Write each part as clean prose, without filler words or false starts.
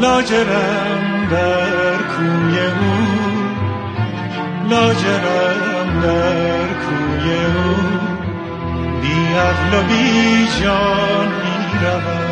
لاجرم در کوی او، لاجرم در کوی او، بی عقل و بی جان می روم.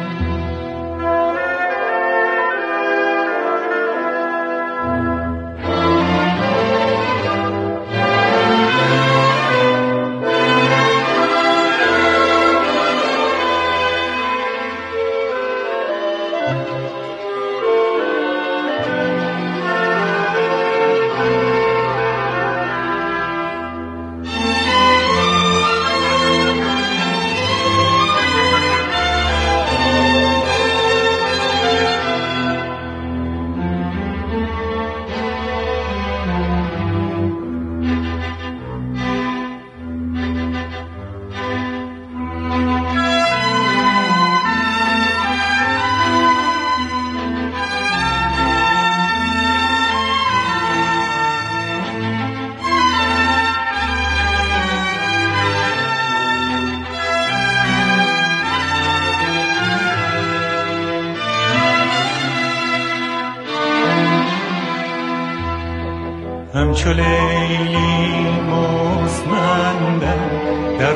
همچو لیلی مستمندم در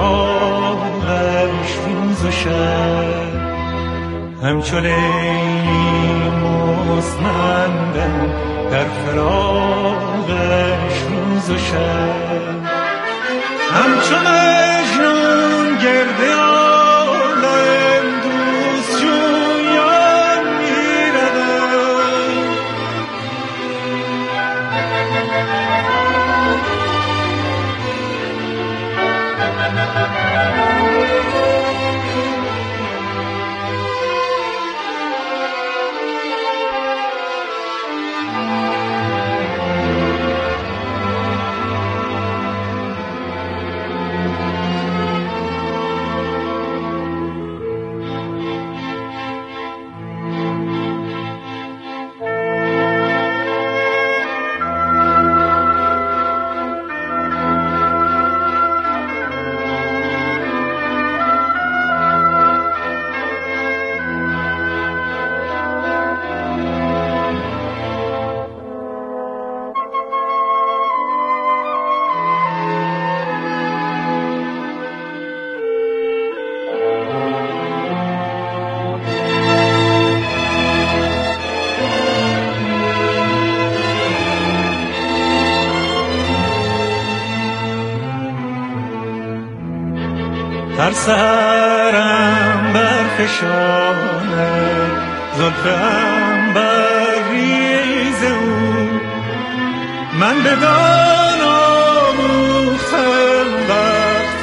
فراقش روز و شب، همچو لیلی مستمندم در فراقش روز و شب، همچو مجنون گرد عالم دوست جویان می‌روم. هر سحرم برفشاند زلف عنبرریز او، من بدان آموختم وقت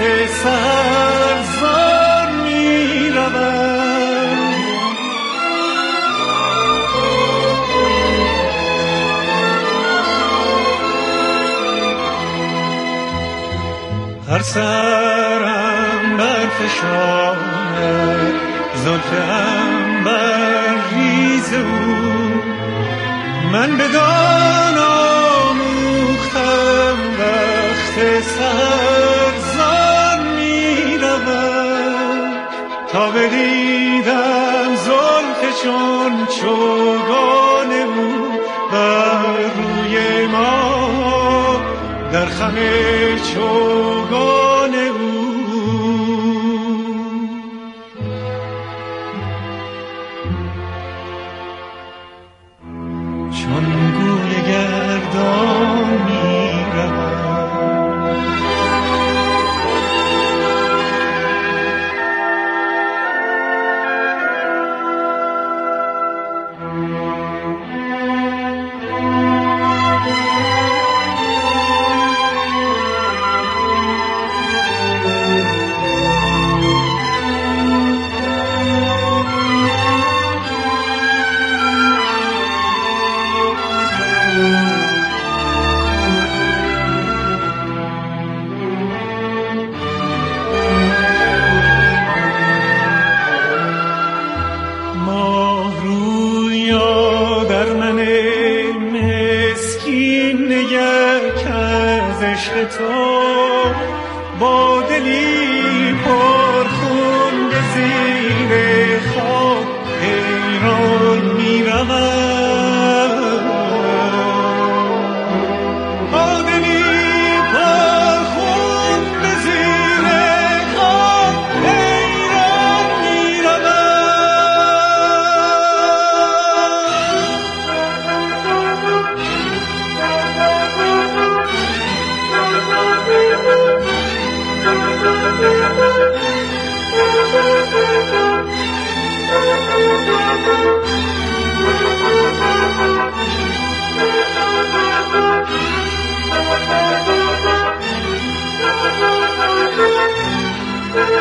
سحرزار می‌روم. هر سحرم برفشاند زلف عنبرریز او، من بدان آموختم وقت سحرزار می‌روم. تا بدیدم زلف چون چوگان او بر روی ما، در خم چوگان او چون گول گردان می‌روم.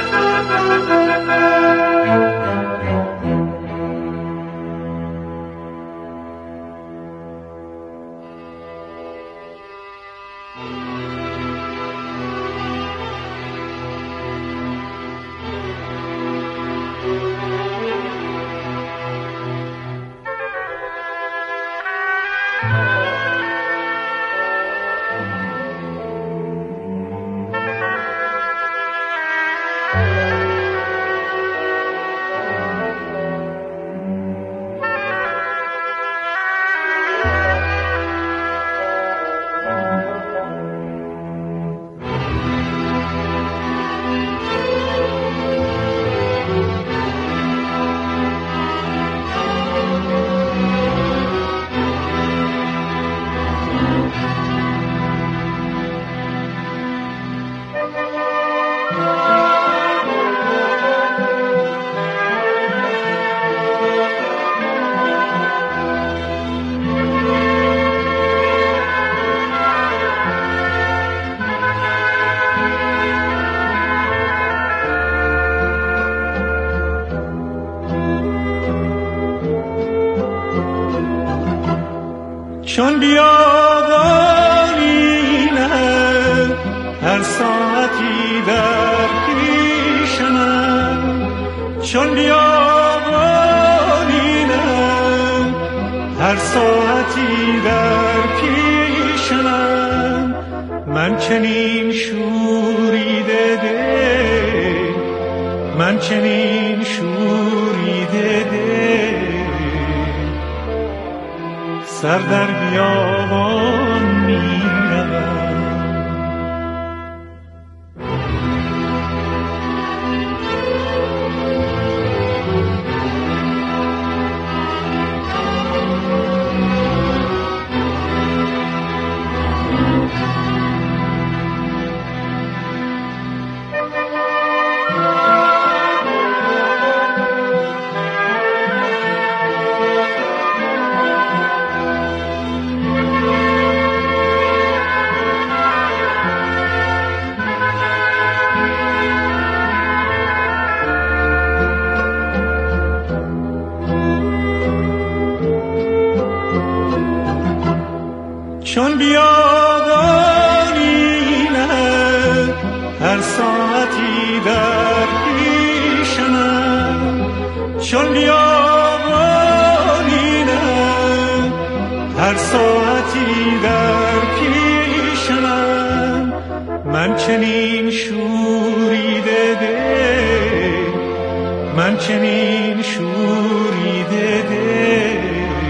چون بیابانینم هر ساعتی در پیشم، چون بیابانینم هر ساعتی در پیشم. من چنین شوریده دل، من چنین شوریده دل، سر در بیابان می‌روم. چون بیابانینم هر ساعتی در پیشم، چون بیابانینم هر ساعتی در پیشم. من چنین شوریده دل، من چنین شوریده دل،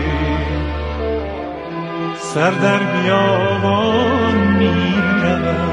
سر در بیابان می‌روم.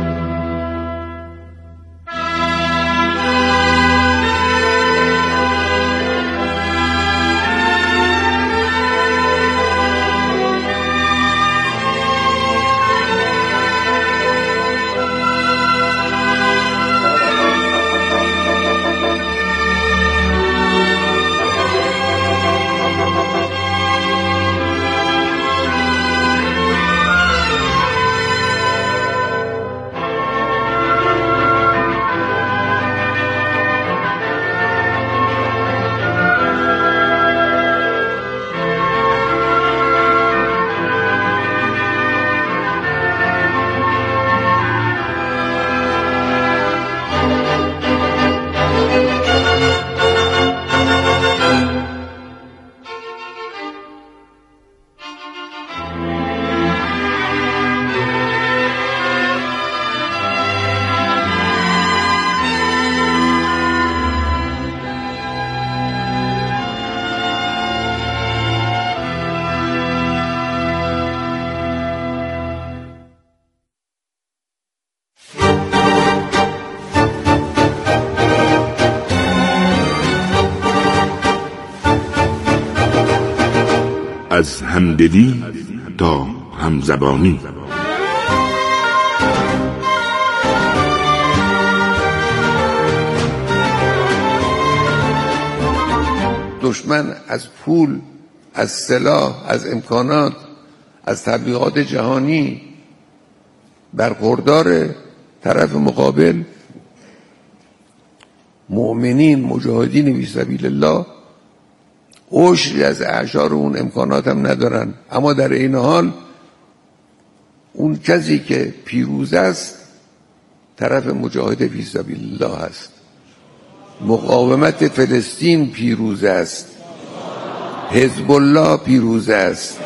از همدلی تا همزبانی. دشمن از پول، از سلاح، از امکانات، از تبلیغات جهانی برخوردار طرف مقابل مؤمنین مجاهدین فی سبیل الله عشری از اعشار اون امکانات هم ندارن، اما در این حال اون کسی که پیروز است طرف مجاهد فی سبیل الله است. مقاومت فلسطین پیروز است، حزب الله پیروز است.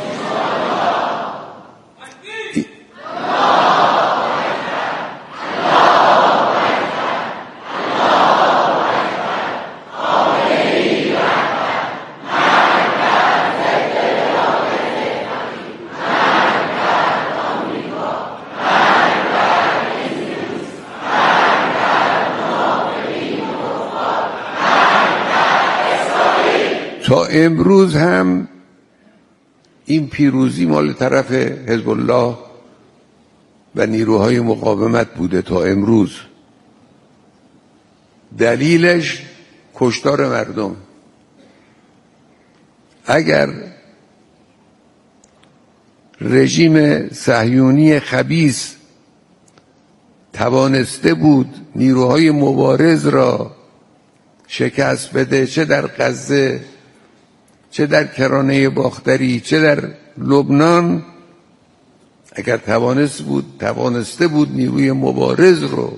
تا امروز هم این پیروزی مال طرف حزب الله و نیروهای مقاومت بوده تا امروز. دلیلش کشتار مردم. اگر رژیم صهیونی خبیث توانسته بود نیروهای مبارز را شکست بده، چه در غزه، چه در کرانه باختری، چه در لبنان، اگر توانسته بود نیروی مبارز رو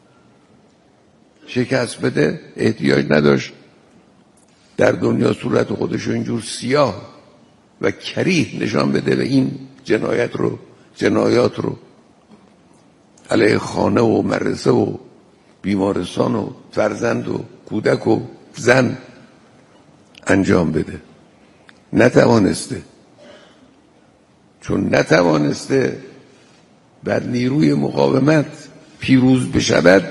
شکست بده، احتیاج نداشت در دنیا صورت خودش رو اینجور سیاه و کریه نشان بده و این جنایات رو علیه خانه و مدرسه و بیمارستان و فرزند و کودک و زن انجام بده. نتوانسته. چون نتوانسته بر نیروی مقاومت پیروز بشود،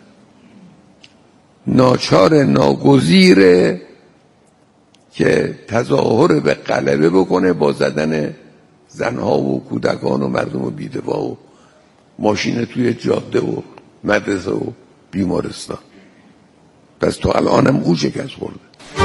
ناگزیره که تظاهر به غلبه بکنه با زدن زنها و کودکان و مردم بی‌دفاع و ماشین توی جاده و مدرسه و بیمارستان. پس تا الان هم او شکست خورده.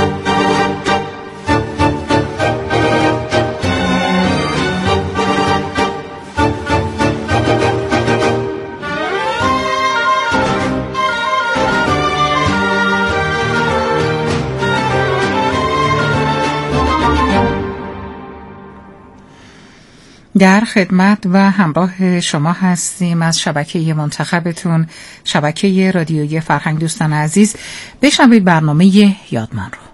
در خدمت و همراه شما هستیم از شبکه منتخبتون، شبکه رادیویی فرهنگ. دوستان عزیز، بشنوید برنامه یادمان رو.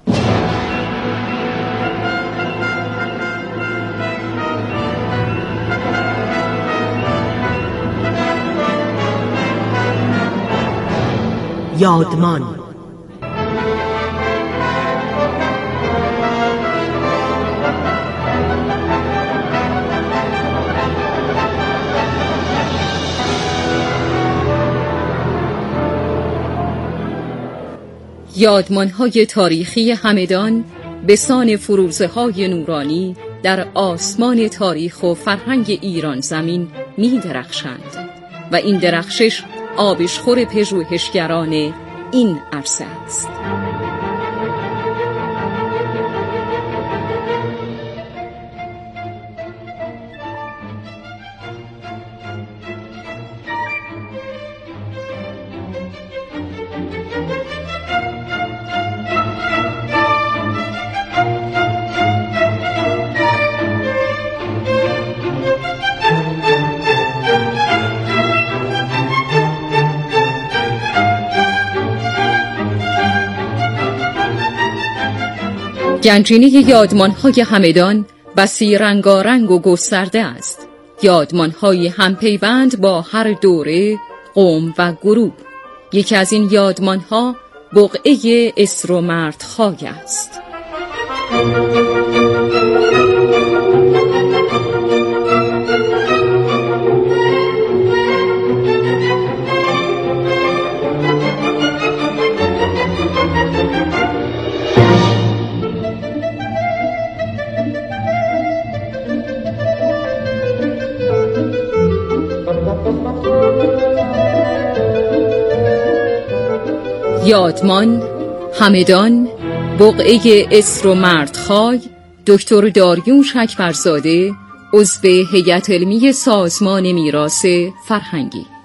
یادمان. یادمان‌های تاریخی همدان به سان فروزه‌های نورانی در آسمان تاریخ و فرهنگ ایران زمین می درخشند و این درخشش آبشخور پژوهشگران این عرصه است. گنجینه یادمان‌های همدان بسی رنگارنگ و گسترده است. یادمان‌های همپیوند با هر دوره، قوم و گروه. یکی از این یادمان‌ها بقعه اسر و مردخای است. یادمان همدان بقعه اسر و مردخای، دکتر داریوش اکبرزاده، عضو هیئت علمی سازمان میراث فرهنگی.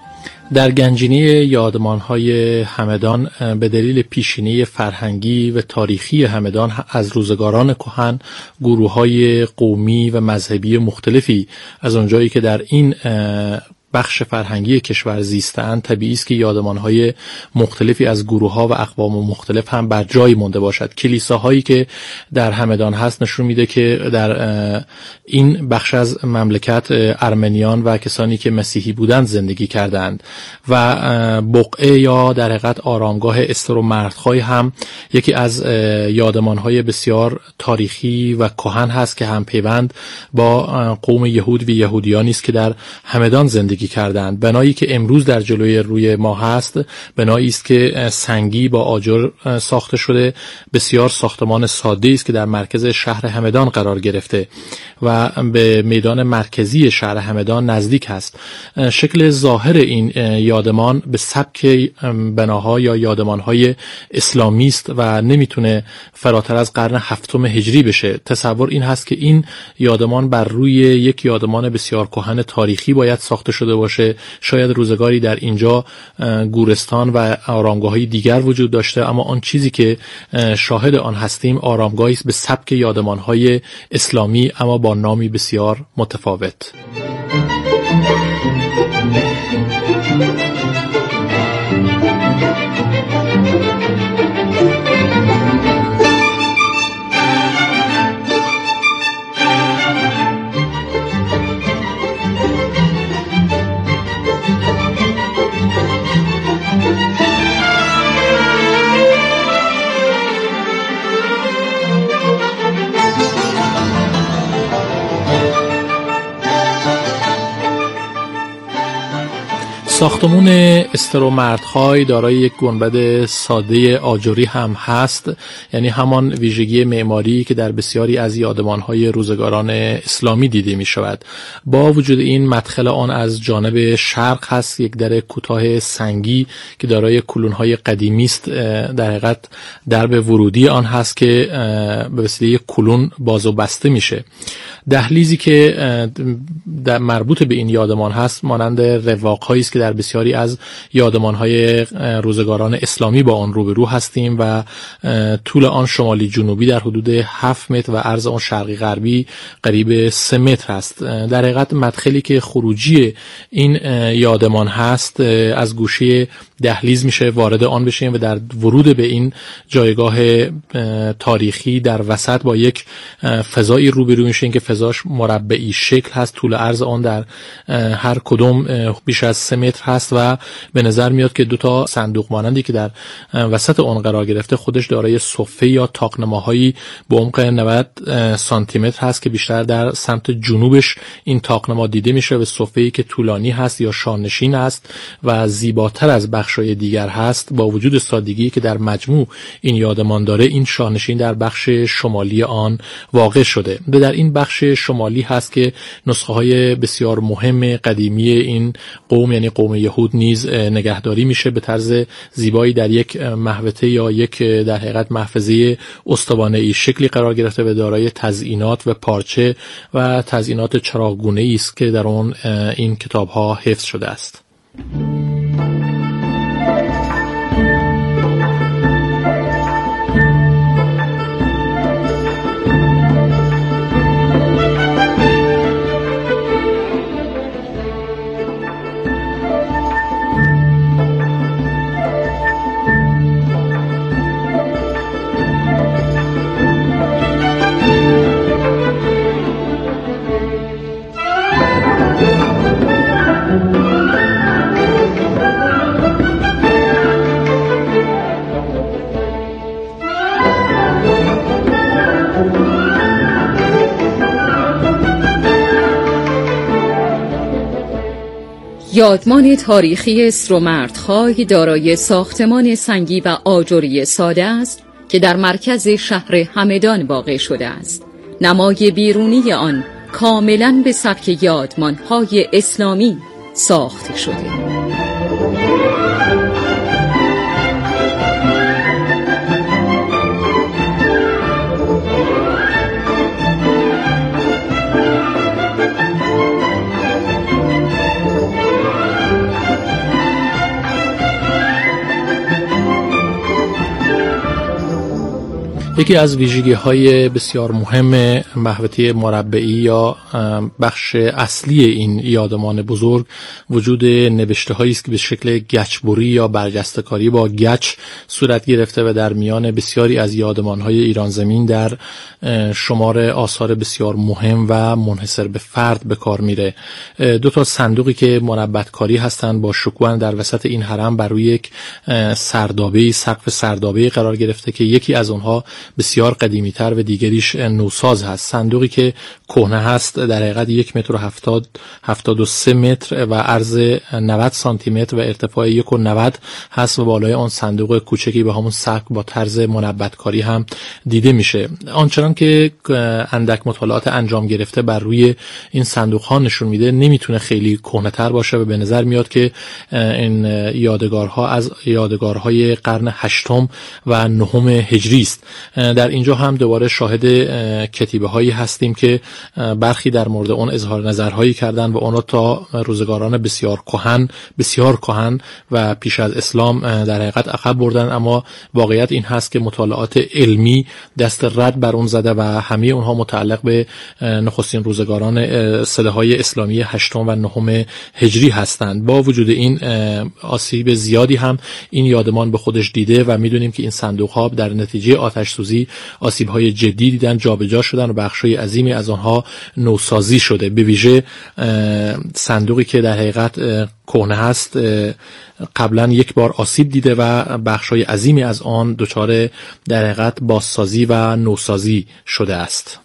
در گنجینه یادمان‌های همدان به دلیل پیشینه فرهنگی و تاریخی همدان از روزگاران کهن گروه‌های قومی و مذهبی مختلفی از اونجایی که در این بخش فرهنگی کشور زیستند، طبیعی است که یادمان‌های مختلفی از گروه‌ها و اقوام مختلف هم بر جای مانده باشد. کلیساهایی که در همدان هست نشون میده که در این بخش از مملکت ارمنیان و کسانی که مسیحی بودند زندگی کردند و بقعه یا در حقیقت آرامگاه استر و مردخای هم یکی از یادمان‌های بسیار تاریخی و کهن هست که هم پیوند با قوم یهود و یهودیانی است که در همدان زندگی کردند. بنایی که امروز در جلوی روی ما هست بنایی است که سنگی با آجر ساخته شده، بسیار ساختمان ساده است که در مرکز شهر همدان قرار گرفته و به میدان مرکزی شهر همدان نزدیک است. شکل ظاهر این یادمان به سبک بناها یا یادمانهای اسلامی است و نمیتونه فراتر از قرن 7 هجری بشه. تصور این هست که این یادمان بر روی یک یادمان بسیار کهن تاریخی باید ساخته شده باشه. شاید روزگاری در اینجا گورستان و آرامگاه‌های دیگر وجود داشته، اما آن چیزی که شاهد آن هستیم آرامگاهی است به سبک یادمان‌های اسلامی اما با نامی بسیار متفاوت. ساختمون استر و مردخای دارای یک گنبد ساده آجری هم هست، یعنی همان ویژگی معماری که در بسیاری از یادمان‌های روزگاران اسلامی دیده می شود. با وجود این مدخل آن از جانب شرق هست، یک در کوتاه سنگی که دارای کلون‌های قدیمی است. در حقیقت درب ورودی آن هست که به وسیله کلون باز و بسته میشه. دهلیزی که در مربوط به این یادمان هست مانند رواق‌هایی است که در بسیاری از یادمان‌های روزگاران اسلامی با آن روبرو هستیم و طول آن شمالی جنوبی در حدود 7 متر و عرض آن شرقی غربی قریب 3 متر است. در حقیقت مدخلی که خروجی این یادمان هست از گوشه دهلیز میشه وارد آن بشیم و در ورود به این جایگاه تاریخی در وسط با یک فضایی روبرو میشیم که فضاش مربعی شکل هست. طول عرض آن در هر کدوم بیش از 3 متر هست و به نظر میاد که 2 صندوق مانندی که در وسط آن قرار گرفته خودش دارای صفه یا طاقنمه‌هایی به عمق 90 سانتی متر هست که بیشتر در سمت جنوبش این طاقنما دیده میشه و صفه‌ای که طولانی هست یا شانشین است و زیباتر از بخش‌های دیگر هست. با وجود سادگی که در مجموع این یادمان داره، این شانشین در بخش شمالی آن واقع شده. در این بخش شمالی هست که نسخه‌های بسیار مهم قدیمی این قوم یعنی قوم یهود نیز نگهداری میشه به طرز زیبایی در یک محوطه یا یک در حقیقت محفظه استوانه‌ای شکلی قرار گرفته و دارای تزیینات و پارچه و تزیینات چراغگونه‌ای است که در اون این کتاب‌ها حفظ شده است. یادمان تاریخی استر و مردخای دارای ساختمان سنگی و آجری ساده است که در مرکز شهر همدان واقع شده است. نمای بیرونی آن کاملاً به سبک یادمان‌های اسلامی ساخته شده. یکی از ویژگی‌های بسیار مهم محوطه مربعی یا بخش اصلی این یادمان بزرگ وجود نوشته‌هایی است که به شکل گچبری یا برجسته‌کاری با گچ صورت گرفته و در میان بسیاری از یادمان‌های ایران زمین در شمار آثار بسیار مهم و منحصر به فرد به کار میره. دو تا صندوقی که منبت‌کاری هستند با شکوه در وسط این حرم بر روی یک سردابه، سقف سردابه قرار گرفته که یکی از اونها بسیار قدیمی‌تر و دیگریش نوساز هست. صندوقی که کهنه هست در حقیقت 1.73 متر و عرض 90 سانتی متر و ارتفاع 1.90 هست و بالای آن صندوق کوچکی به همون سقف با طرز منبت‌کاری هم دیده میشه. آنچنان که اندک مطالعات انجام گرفته بر روی این صندوق ها نشون میده نمیتونه خیلی کهنه‌تر باشه و به نظر میاد که این یادگارها از یادگارهای قرن 8 و 9 هجری است. در اینجا هم دوباره شاهد کتیبه هایی هستیم که برخی در مورد اون اظهار نظرهایی کردن و اون تا روزگاران بسیار کهن و پیش از اسلام در حقیقت عقب بردن، اما واقعیت این هست که مطالعات علمی دست رد بر اون زده و همه اونها متعلق به نخستین روزگاران سده‌های اسلامی 8 و 9 هجری هستند. با وجود این آسیب زیادی هم این یادمان به خودش دیده و میدونیم که این صندوق ها در نتیجه آتش سوزی آسیب های جدی دیدن، جابجا شدن و بخشای عظیمی از آنها نوسازی شده. به ویژه صندوقی که در حقیقت کهنه هست قبلا یک بار آسیب دیده و بخشای عظیمی از آن دچار در حقیقت بازسازی و نوسازی شده است.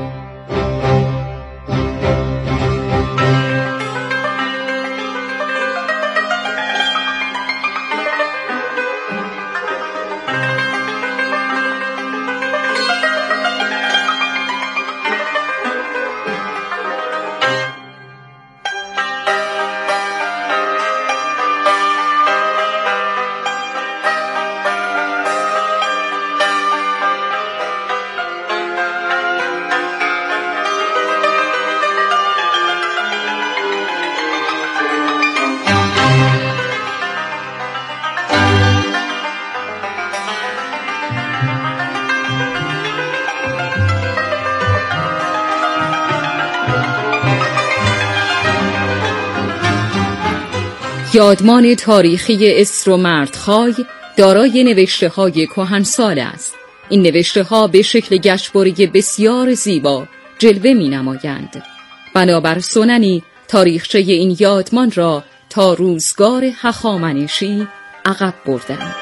یادمان تاریخی استرومردخای دارای نوشته‌های کهنسال است. این نوشته‌ها به شکل گچبری بسیار زیبا جلوه می‌نمایند. بنابر سننی تاریخچه این یادمان را تا روزگار هخامنشی عقب بردند.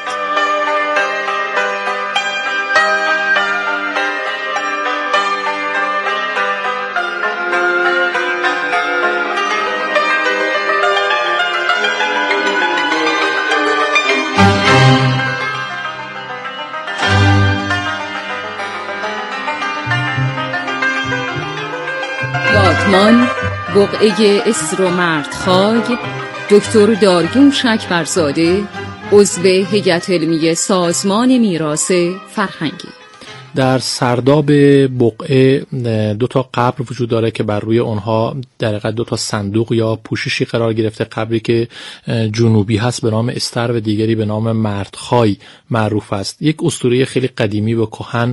یادمان بقعه استرومردخای دکتر داریوش اکبرزاده، عضو هیئت علمی سازمان میراث فرهنگی. در سرداب بقعه دو تا قبر وجود داره که بر روی اونها در حقیقت دو تا صندوق یا پوششی قرار گرفته. قبری که جنوبی هست به نام استر و دیگری به نام مردخای معروف است. یک اسطوره خیلی قدیمی و کهن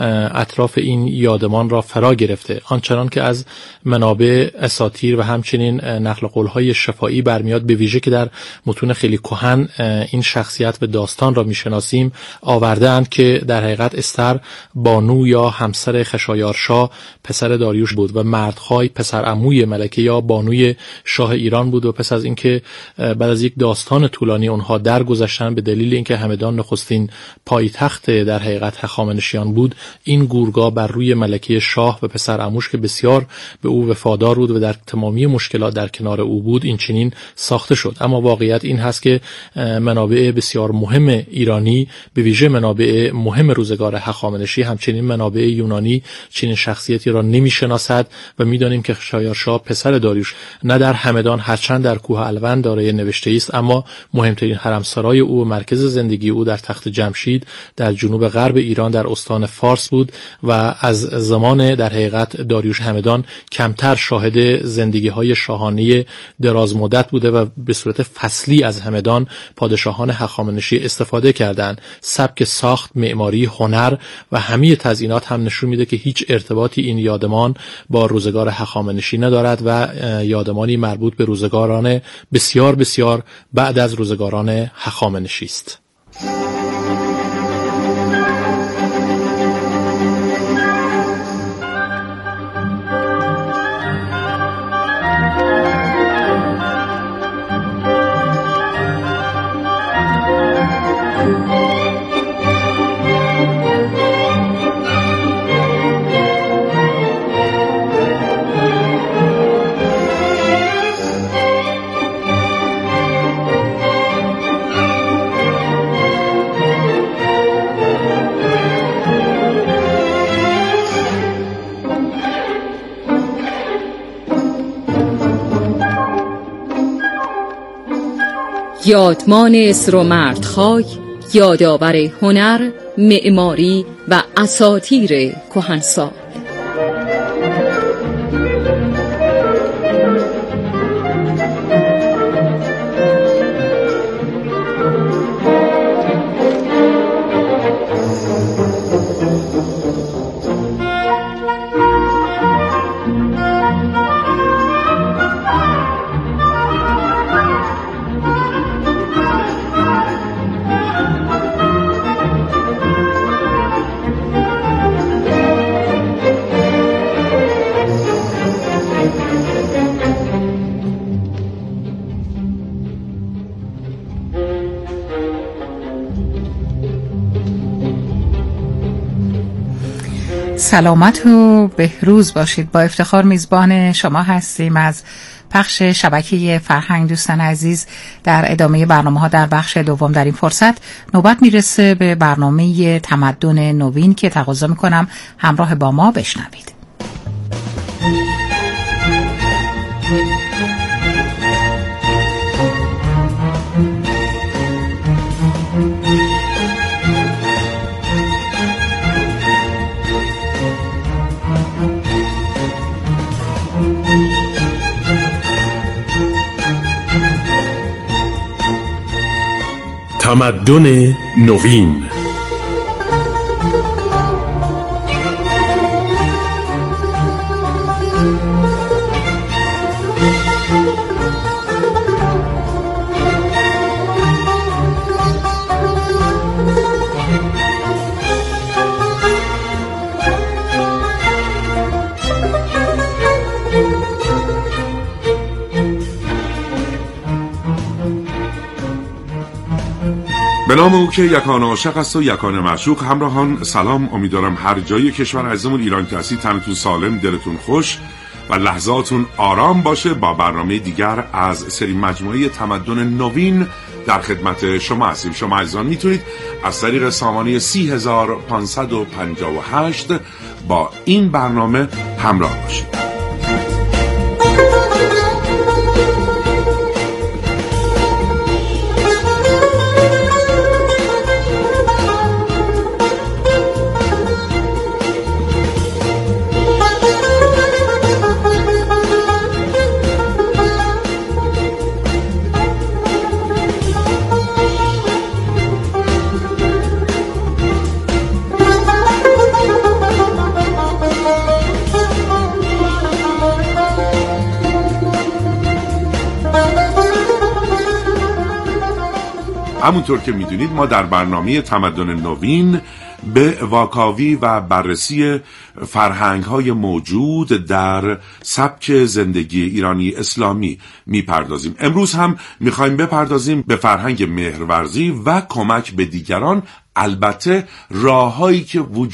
اطراف این یادمان را فرا گرفته. آنچنان که از منابع اساطیر و همچنین نقل قول‌های شفاهی برمیاد، به ویژه که در متون خیلی کهن این شخصیت و داستان را میشناسیم، آورده‌اند که در حقیقت استر بانو یا همسر خشایارشا پسر داریوش بود و مردخای پسر عموی ملکه یا بانوی شاه ایران بود و پس از اینکه بعد از یک داستان طولانی اونها درگذشتن به دلیل اینکه همدان نخستین پایتخت در حقیقت هخامنشیان بود، این گورگاه بر روی ملکه شاه و پسر عموش که بسیار به او وفادار بود و در تمامی مشکلات در کنار او بود این چنین ساخته شد. اما واقعیت این هست که منابع بسیار مهم ایرانی، به ویژه منابع مهم روزگار هخامنشی، همچنین منابع یونانی چنین شخصیتی را نمی‌شناسد و می‌دانیم که خشایارشا پسر داریوش نه در همدان هرچند در کوه الوند دارای نوشته است، اما مهمترین حرمسرای او و مرکز زندگی او در تخت جمشید در جنوب غرب ایران در استان فارس بود و از زمان در حقیقت داریوش همدان کمتر شاهد زندگی‌های شاهانه دراز مدت بوده و به صورت فصلی از همدان پادشاهان هخامنشی استفاده کردند. سبک ساخت، معماری، هنر و و همه تزیینات هم نشون میده که هیچ ارتباطی این یادمان با روزگار هخامنشی ندارد و یادمانی مربوط به روزگاران بسیار بسیار بعد از روزگاران هخامنشی است. یادمان اسرومردخای یادآور هنر، معماری و اساطیر کهنسال. سلامت و بهروز باشید. با افتخار میزبان شما هستیم از پخش شبکه فرهنگ. دوستان عزیز، در ادامه برنامه‌ها در بخش دوم در این فرصت نوبت میرسه به برنامه تمدن نوین که تقاضا میکنم همراه با ما بشنوید. تمدن نوین. به نام او که یکان عاشق است و یکان معشوق. همراهان سلام، امیدوارم هر جای کشور عزیزمون ایران که هستید تنتون سالم، دلتون خوش و لحظاتون آرام باشه. با برنامه دیگر از سری مجموعه تمدن نوین در خدمت شما هستیم. شما عزیزان میتونید از طریق سامانه 3558 با این برنامه همراه باشید. همونطور که میدونید ما در برنامه تمدن نوین به واکاوی و بررسی فرهنگ‌های موجود در سبک زندگی ایرانی اسلامی میپردازیم. امروز هم میخوایم بپردازیم به فرهنگ مهرورزی و کمک به دیگران، البته راههایی که وجود